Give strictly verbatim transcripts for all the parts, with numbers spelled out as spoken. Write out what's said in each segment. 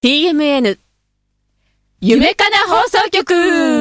ティーエムエヌ 夢かな放送局。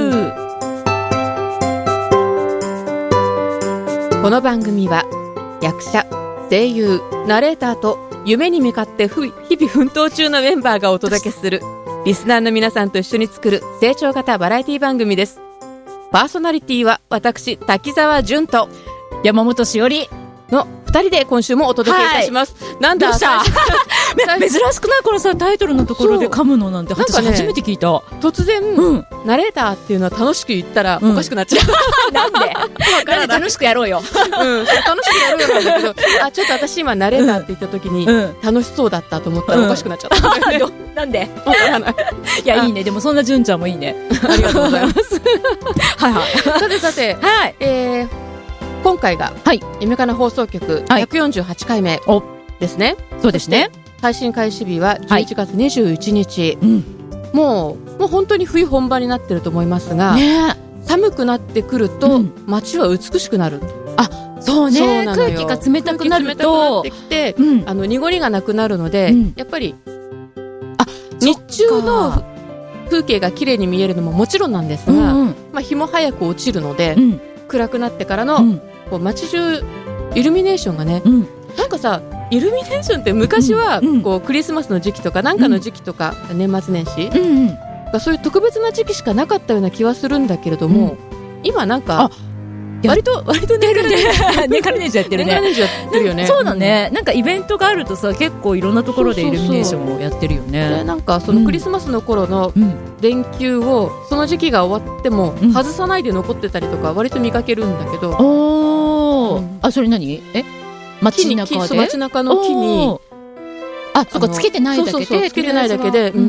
この番組は役者、声優、ナレーターと夢に向かって日々奮闘中のメンバーがお届けするリスナーの皆さんと一緒に作る成長型バラエティ番組です。パーソナリティは私滝沢純と山本しおりのふたりで今週もお届けいたします。はい、なんだどうした珍しくないこのさタイトルのところで噛むのなんて私初めて聞いた。 突然、うん、ナレーターっていうのは楽しく言ったらおかしくなっちゃう、うん、 なんでなんで楽しくやろうよ、 うん、楽しくやろうよなんだけどあちょっと私今ナレーターって言った時に、うん、楽しそうだったと思ったらおかしくなっちゃった、うん、 なんでわからない。 いやいいね、でもそんな純ちゃんもいいね。 ありがとうございますはいはいさてさて、はい、えー今回が、はい、夢かな放送局ひゃくよんじゅうはちかいめですね、 はい、そうですね。 配信開始日はじゅういちがつにじゅういちにち、はい、うん、もう、もう本当に冬本番になってると思いますが、ね、寒くなってくると、うん、街は美しくなる。 あ、そうね、そう空気が冷たくなると空気冷たくなってきて、うん、あの濁りがなくなるので、うん、やっぱりあ日中の風景が綺麗に見えるのももちろんなんですが、うんうん、まあ、日も早く落ちるので、うん、暗くなってからの、うん、こう街中イルミネーションがね、うん、なんかさイルミネーションって昔は、うん、こうクリスマスの時期とかなんかの時期とか、うん、年末年始、うんうん、そういう特別な時期しかなかったような気はするんだけれども、うん、今なんか割と割とネカレネージやってるね。 ネカレネージやってるよね。 そうだね、なんかイベントがあるとさ結構いろんなところでイルミネーションをやってるよね。 そうそうそう、なんかそのクリスマスの頃の連休をその時期が終わっても外さないで残ってたりとか割と見かけるんだけど、うん、 おー、うん、あそれ何え街中で街中の木にあそっかつけてないだけで、そうそうそうつけてないだけで、うんうん、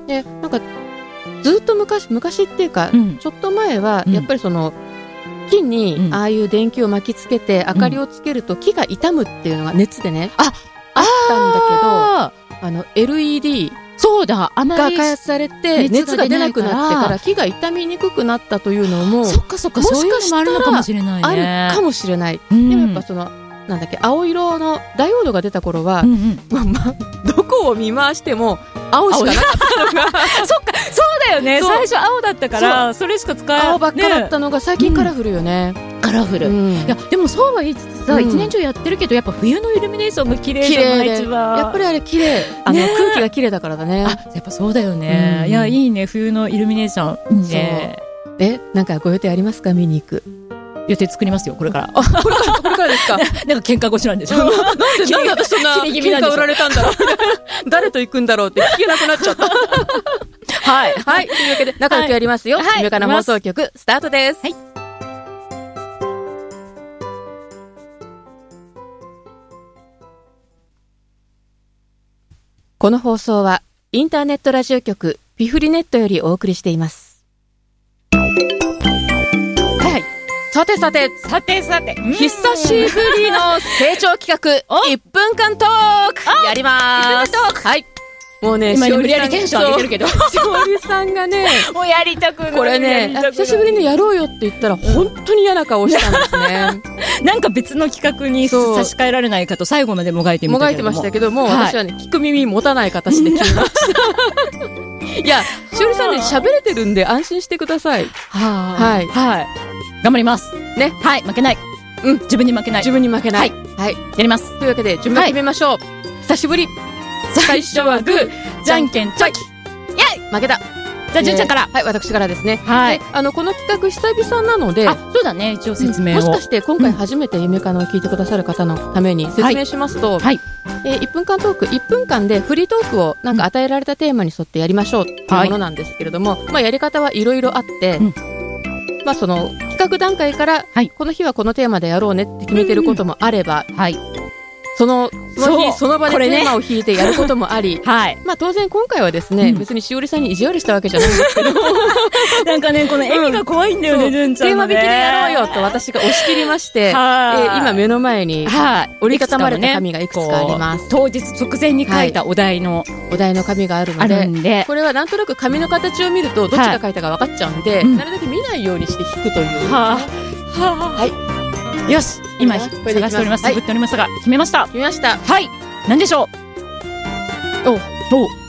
でなんかずっと昔昔っていうか、うん、ちょっと前はやっぱりその、うん、木にああいう電球を巻きつけて明かりをつけると木が傷むっていうのが熱でね、うん、あ, あったんだけどあの エルイーディーそうだあまりが開発されて熱が出なくなってから木が傷みにくくなったというのもそっかそっかそういうのもあるのかもしれないね。 あるかもしれない、うん、でもやっぱそのなんだっけ青色のダイオードが出た頃は、うんうんまあまあ、どこを見回しても青しかなかったのがそっかそうだよね、最初青だったからそれしか使えない青ばっかだったのが最近カラフルよね、 うん、カラフル、うん、いやでもそうは言いつつさ、うん、一年中やってるけどやっぱ冬のイルミネーションが綺麗じゃない一番やっぱりあれ綺麗あの、ね、空気が綺麗だからだね。 あやっぱそうだよね、うん、いやいいね冬のイルミネーションいいね。 えなんかご予定ありますか？見に行く予定作りますよこれから。 あこれからこれからですか？ なんか喧嘩腰なんでしょ。なんでなんで私そんな喧嘩売られたんだろう誰と行くんだろうって聞けなくなっちゃったはいはいというわけで仲良くやりますよ、はい、夢かな放送局スタートです。はい、この放送はインターネットラジオ局ピフリネットよりお送りしています。さてさてさてさて久しぶりの成長企画いっぷんかんトークやります。いっぷんかんトーク、はい、もうね今無理やりテンション上げてるけどしおりさんがねもうやりたくないこれね久しぶりにやろうよって言ったら本当に嫌な顔したんですねなんか別の企画に差し替えられないかと最後までもがいてみたけどももがいてましたけども、はい、私はね聞く耳持たない形で聞きましたいやしおりさんね喋れてるんで安心してください。 ははい、はい頑張りますね。はい負けない、うん、自分に負けない自分に負けない、 はい、はい、やります。 というわけで順番決めましょう、はい、久しぶり最初はグーじゃんけんチョキ、 イェイ負けた。 じゃあ純ちゃんから、 はい、私からですね。 はい、 あのこの企画久々なので、 あ、そうだね、一応説明を、 うん、もしかして今回初めて夢かなを聞いてくださる方のために説明しますと、はい、えー、いっぷんかんトークいっぷんかんでフリートークをなんか与えられたテーマに沿ってやりましょうというものなんですけれども、はい、まあ、やり方はいろいろあって、うん、まあ、その企画段階から、はい、この日はこのテーマでやろうねって決めてることもあれば、うん、はい、そのその日その場でテーマを引いてやることもあり、ね、はい、まあ、当然今回はですね、うん、別にしおりさんに意地悪したわけじゃないんですけどなんかねこの笑みが怖いんだよね、純、うん、ちゃんのね。 テーマ引きでやろうよと私が押し切りまして、えー、今目の前に折りたたまれた紙がいくつかあります、 ね、当日直前に書いたお題の、はい、 お題の紙があるの で, んでこれはなんとなく紙の形を見るとどっちが書いたか分かっちゃうんで、はい、なるだけ見ないようにして引くという、はあはあ、はい、 よし今探しております、探っておりましたが、決めました決めました。 はい、何でしょう。おお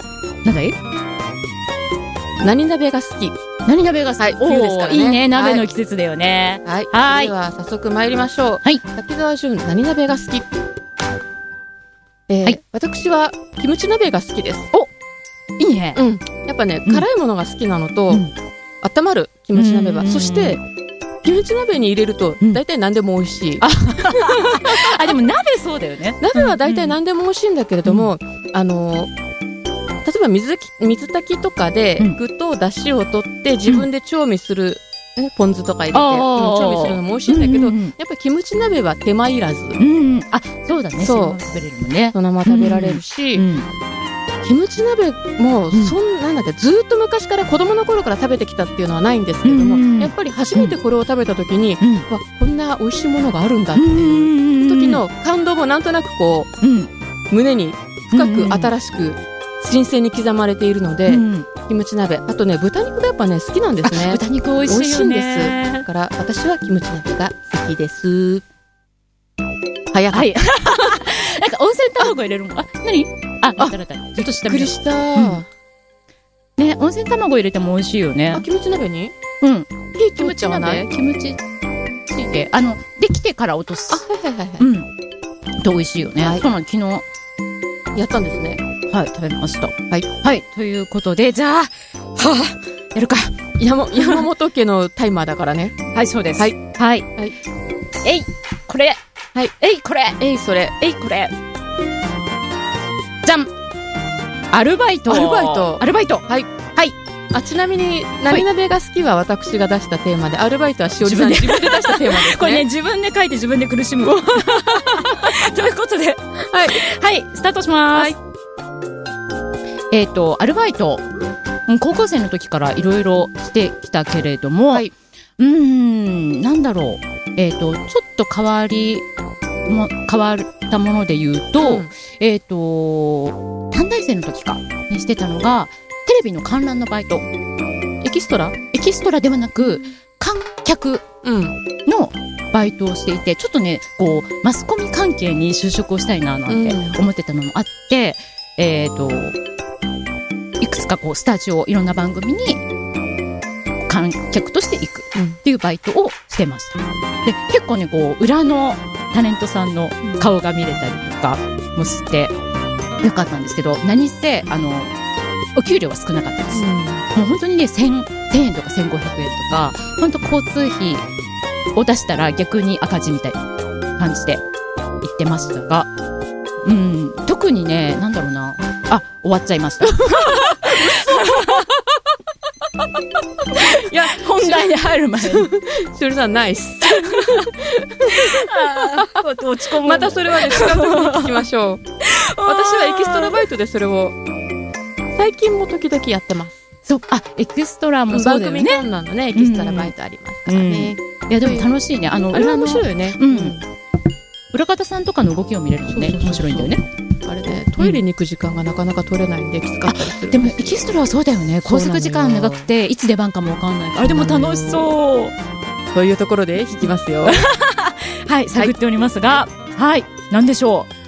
なんだい？ 何鍋が好き。 何鍋が好き？ はい、冬ですからね。 いいね、鍋の季節だよね。 はい。 はい。 では、早速参りましょう。 はい。 滝沢純、何鍋が好き？えーはい、 私は、キムチ鍋が好きです。 お、いいね。 うん。やっぱね、辛いものが好きなのと、 うん、 温まる、キムチ鍋は。 うん、 そして、キムチ鍋に入れると、大体何でも美味しい。 あ、あ、でも鍋そうだよね。 鍋は大体何でも美味しいんだけれども、うん、あの、例えば水、水炊きとかで、具と出汁を取って自分で調味する、ね、ポン酢とか入れて、うん、調味するのも美味しいんだけど、うんうんうん、やっぱりキムチ鍋は手間いらず。 うんうん、あ、そうだね。 そう。 食べれるもんね。 そのまま食べられるし、うんうん、キムチ鍋も、そんなんだっけ、ずっと昔から子供の頃から食べてきたっていうのはないんですけれども、うんうん、やっぱり初めてこれを食べた時に、うん、わ、こんな美味しいものがあるんだっていう時の感動もなんとなくこう、うん、胸に深く新しく新鮮に刻まれているので、うん、キムチ鍋。あとね、豚肉がやっぱね、好きなんですね。 豚肉美味しいよね。 美味しいんです。だから私はキムチ鍋が好きです。早かった。はい、 なんか温泉卵入れるもん。あ、何？あ、あ、ずっと下見た。びっくりした、うん。 ね、温泉卵入れても美味しいよね。 あ、キムチ鍋に？ うん。 キムチ鍋？ キムチついて、あの、できてから落とす。 あ、はいはいはいはい。 うん。と美味しいよね。はい、そうなの、昨日。 やったんですね。 はい、食べました。 はい。 はい。ということで、じゃあ、はぁ、やるか。 山、山本家のタイマーだからね。 はい、そうです。 はい。 はい。 はい。 えい、これ。 はい。 えい、これ。 えい、それ。 えい、これ。じゃん。アルバイト。 アルバイト。 アルバイト。 はい。 はい。 あ、ちなみに、何鍋が好きは私が出したテーマで、アルバイトはしおりさん自分で出したテーマですね。 これね、自分で書いて自分で苦しむ。ということで、はい。はい、スタートします。はい。えっと、アルバイト。高校生の時からいろいろしてきたけれども、はい、うーん、なんだろう。えっと、ちょっと変わり、も、変わったもので言うと、うん、えっと、短大生の時か、にしてたのが、テレビの観覧のバイト。 エキストラ？ エキストラではなく、観客のバイトをしていて、ちょっとね、こう、マスコミ関係に就職をしたいな、なんて思ってたのもあって、うん、えっと、いくつかこう、スタジオ、いろんな番組に、観客として行くっていうバイトをしてました。で、結構ね、こう、裏のタレントさんの顔が見れたりとかもしてよかったんですけど、何せ、あの、お給料は少なかったです。うん、もう本当にね、千、千円とか千五百円とか、本当交通費を出したら逆に赤字みたいな感じで言ってましたが、うん、特にね、なんだろうな、あ、終わっちゃいました。いや、本題に入る前に。 しおりさん、ナイス。 あー、落ち込む。 またそれはね、違う時に聞きましょう。私はエキストラバイトでそれを、最近も時々やってます。 そう、あ、エキストラもそうだよね。 番組観覧のね、エキストラバイトありますからね。 うん、いや、でも楽しいね。あの、 あれは面白いよね。 うん。裏方さんとかの動きを見れるのね、面白いんだよね。 あれね、トイレに行く時間がなかなか取れないんできつかったりする。 でも、エキストラはそうだよね。拘束時間長くて、いつ出番かもわかんないから。あれでも楽しそう。 というところで引きますよ。 はい、探っておりますが、はい、なんでしょう。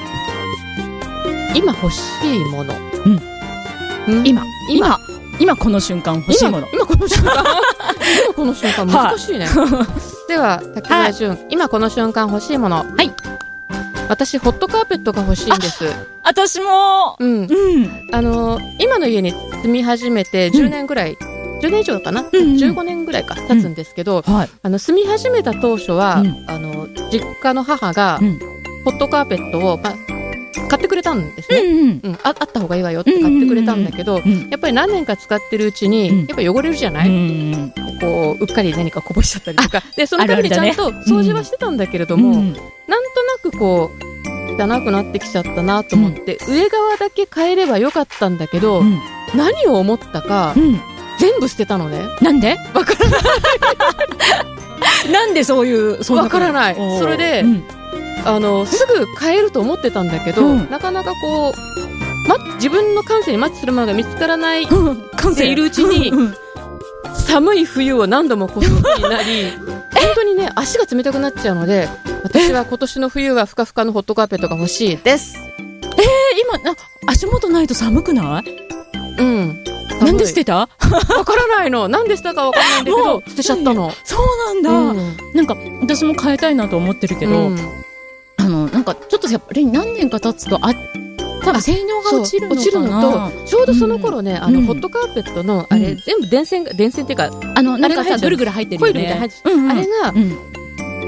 今欲しいもの。 うん。今、今、今この瞬間欲しいもの。 今この瞬間今この瞬間難しいね。では、滝沢純、今この瞬間欲しいもの。はい。私、ホットカーペットが欲しいんです。 私もうん。うん。あの、今の家に住み始めてじゅうねんぐらい、じゅうねん以上かな、うん、じゅうごねんぐらいか経つんですけど、うん、はい、あの住み始めた当初は、うん、あの実家の母が、うん、ホットカーペットを、ま、買ってくれたんですね、うんうんうん、あ, あった方がいいわよって買ってくれたんだけど、うんうんうん、やっぱり何年か使ってるうちに、うん、やっぱ汚れるじゃない、うん、こううっかり何かこぼしちゃったりとかで、そのためにちゃんと掃除はしてたんだけれども、うん、なんとなくこう汚くなってきちゃったなと思って、うん、上側だけ変えればよかったんだけど、うん、何を思ったか、うん、全部捨てたのね。 なんで？ わからないなんでそういう、 そんなわからない。それで、うん、あの、すぐ買えると思ってたんだけど、うん、なかなかこう、ま、自分の感性にマッチするものが見つからない、うん、感性いるうちに、うん、寒い冬を何度も越すことになり、本当にね、足が冷たくなっちゃうので、私は今年の冬はふかふかのホットカーペットが欲しいです。 えー、今、な、足元ないと寒くない？ なんで捨てた？ わからないの。なんで捨てたかわからないんだけど捨てちゃったの。 そうなんだ、うん、なんか私も変えたいなと思ってるけど、うん、あのなんかちょっとやっぱり何年か経つとあ多分性能が落ちるのかな。落ちるのとちょうどその頃ね、うん、あのホットカーペットのあれ、うん、全部電線が電線っていうかあのなんかさぐるぐる入ってるよね。コイルみたいな入ってる、うんうん、あれが、うん、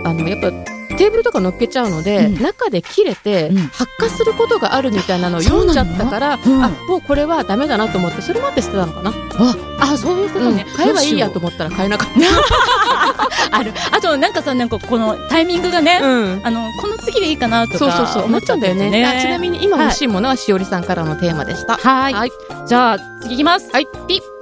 あのやっぱテーブルとか乗っけちゃうので、うん、中で切れて、うん、発火することがあるみたいなのを読んじゃったから、うん、あもうこれはダメだなと思ってそれまで捨てたのかな。ああそういうことね、 うん、買えばいいやと思ったら買えなかったある。あとなんかさなんかこのタイミングがね、うん、あのこの次でいいかなとかそうそうそう思っちゃうんだよね。あちなみに今欲しいものはしおりさんからのテーマでした。 はい、はい、じゃあ次いきます。 はいピッ。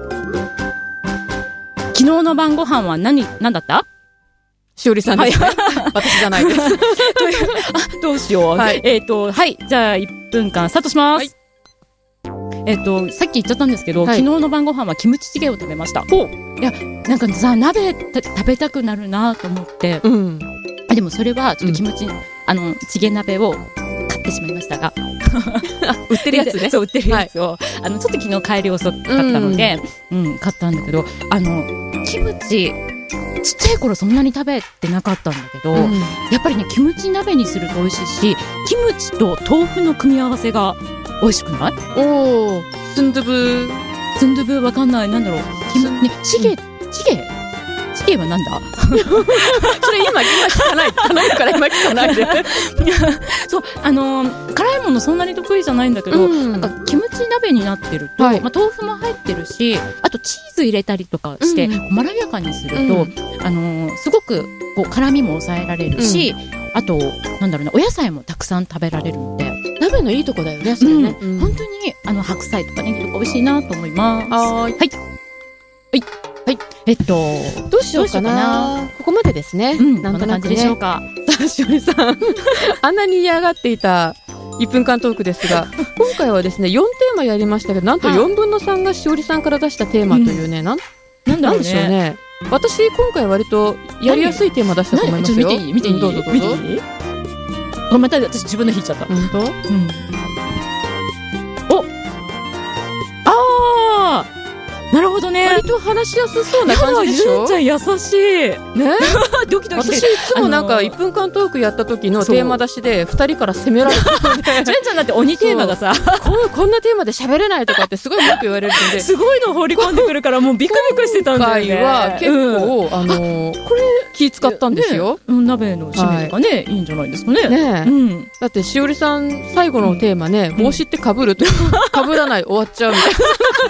昨日の晩ご飯は何何だった？ しおりさんですね、はい、私じゃないですあどうしよう、はい、えっ、ー、とはいじゃあいっぷんかんスタートします、はい、えっ、ー、とさっき言っちゃったんですけど、はい、昨日の晩ご飯はキムチチゲを食べました。おいやなんかさ鍋食べたくなるなと思って、うん、あでもそれはちょっとキムチ、うん、あのチゲ鍋を買ってしまいましたが売ってるやつねそう売ってるやつを、はい、あのちょっと昨日帰り遅かったので、うんうん、買ったんだけどあのキムチちっちゃい頃そんなに食べてなかったんだけど、うん、やっぱりねキムチ鍋にすると美味しいしキムチと豆腐の組み合わせが美味しくない？ おースンドゥブスンドゥブわかんないなんだろうキム、ね、チゲチゲチゲはなんだそれ今今聞かない頼むから今聞かないでそうあのー、辛いものそんなに得意じゃないんだけど、うん、なんかキムチ鍋になってると、はいまあ、豆腐も入ってるしあとチーズ入れたりとかして、うん、まろやかにすると、うんあのー、すごくこう辛みも抑えられるし、うん、あとなんだろうなお野菜もたくさん食べられるので鍋のいいとこだよねそれね、 うんうん、本当にあの白菜とかネギとか美味しいなと思います。 はいはいはいはい、えっとどうしようかな。ここまでですね。 うん、なんとなくね。こんな感じでしょうか。 さあしおりさんあんなに嫌がっていたいっぷんかんトークですが今回はですねよんテーマやりましたけどなんとよんぶんのさんがしおりさんから出したテーマというね、うん、なんなんなんでしょうね。私今回割とやりやすいテーマ出したと思いますよ。 見ていい見ていい、 うん、どうぞどうぞ。 見ていいあまた私自分で引いちゃった。 本当？うん。 おあーなるほどね。 割と話しやすそうな感じでしょ。 ゆんちゃん優しいねドキドキして私いつもなんかいっぷんかんトークやった時のテーマ出しでふたりから責められてるのでゆんちゃんだって鬼テーマがさこ, こんなテーマで喋れないとかってすごいよく言われるんですごいの放り込んでくるからもうビクビクしてたんだよね。 今回は結構、うん、あのー、これ気使ったんですよ、 ね、鍋の締めとかね、はい、いいんじゃないですかね。 ね、うん、だってしおりさん最後のテーマね、うん、帽子ってかぶるとかぶらない終わっちゃうみたい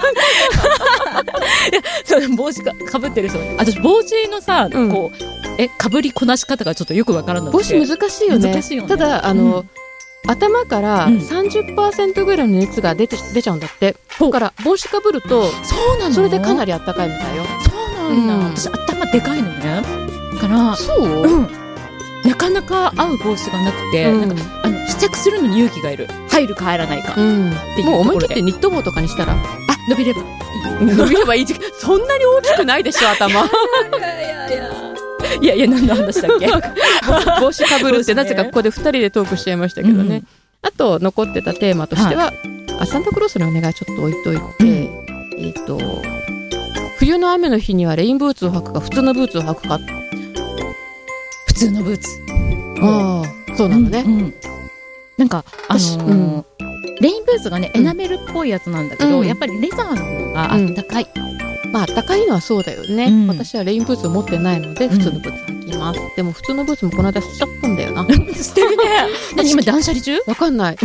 ないやそう帽子かかぶってる人私帽子のさ、うん、こうえかぶりこなし方がちょっとよくわからなくて帽子難しいよね。 難しいよね。 ただあの、うん、頭から さんじゅっパーセント ぐらいの熱が出て出ちゃうんだって。だから帽子かぶるとそうなのそれでかなりあったかいみたいよ。 そうなんだ、うん、私頭でかいのねだからそう、 うん、なかなか合う帽子がなくて、うん、なんかあの試着するのに勇気がいる入るか入らないか、うん、っていうもう思い切ってニット帽とかにしたらあ伸びればいい伸びればいいそんなに大きくないでしょ頭いやいやいやいやいや何の話だっけ帽子かぶるってなぜかここでふたりでトークしちゃいましたけどね、うん、あと残ってたテーマとしては、はい、あサンタクロースのお願いちょっと置いといて、うん、えっと冬の雨の日にはレインブーツを履くか普通のブーツを履くか。 普通のブーツ。 ああそうなのね、 うんうん、なんかあのーうん、レインブーツがねエナメルっぽいやつなんだけど、うん、やっぱりレザーの方があったかい、 うん、まああったかいのはそうだよね、うん、私はレインブーツを持ってないので普通のブーツ履きます、うん、でも普通のブーツもこの間捨てちゃったんだよな捨てるね何今断捨離中わかんない、うん、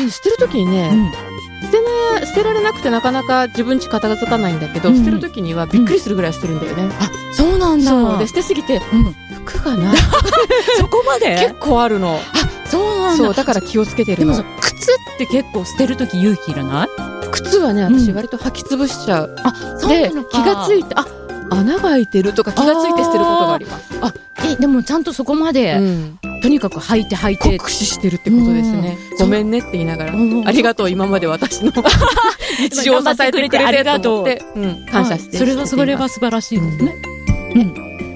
捨てるときにね、うん、捨てな捨てられなくてなかなか自分家片付かないんだけど、うん、捨てるときにはびっくりするぐらい捨てるんだよね、うん、 あそうなんだ。 そうで捨てすぎて、うん、服がないそこまで結構あるの。 あそうなんだ。 そうだから気をつけてるの。 でも靴って結構捨てるとき勇気いらない？ 靴はね私割と履き潰しちゃう、うん、あそうなのか。で気がついてあ穴が開いてるとか気がついて捨てることがあります。 あえでもちゃんとそこまで、うん、とにかく履いて履いて酷使してるってことですね、うん、ごめんねって言いながらありがとう今まで私の日常を支えてくれてありがとうって、うん、感謝してそれはそれは素晴らしいですね、 うん、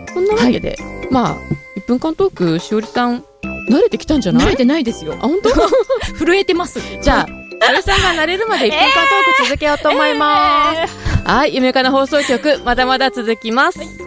こんなわけで、はい、まあいっぷんかんトークしおりさん慣れてきたんじゃない？ 慣れてないですよ。 あ本当？ 震えてます。 じゃあそれさんが慣れるまでいっぷんかんトーク続けようと思います。えー、はい、夢かな放送局、まだまだ続きます。